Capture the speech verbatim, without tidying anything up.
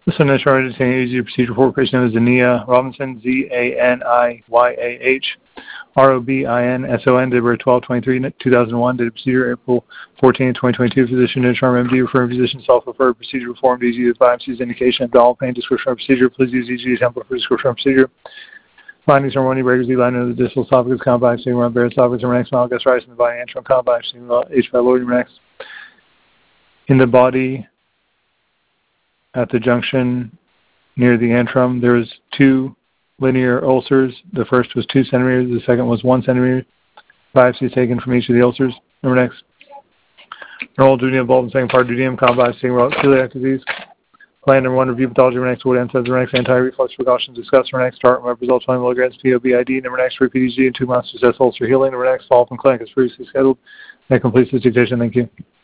This initial undertaking is your procedure for creation of Zania Robinson, Z A N I Y A H R O B I N S O N, delivered twelve twenty-three two thousand one, did procedure April fourteenth twenty twenty-two, physician interim M D, referring physician self-referred, procedure performed, easy use biopsies, indication of abdominal pain, description of procedure, please use E G template for description of procedure. Findings from one breakers, line of the distal esophagus, complex, sigma, bare esophagus, next, smile, gastritis in the body, antrum, complex, sigma, H. pylori, next. In the body, at the junction near the antrum, there was two linear ulcers. The first was two centimeters. The second was one centimeter. Biopsies taken from each of the ulcers. Number next. Neural duodenum bulb and second part duodenum, complex, sigma, celiac disease. Plan number one, review pathology. Number next, what answers. Number next, anti-reflux precautions discussed. Number next, start web results, twenty milligrams P O B I D. Number next, repeat E G and two months to assess ulcer healing. Number next, follow-up in clinic as previously scheduled. That completes the dictation. Thank you.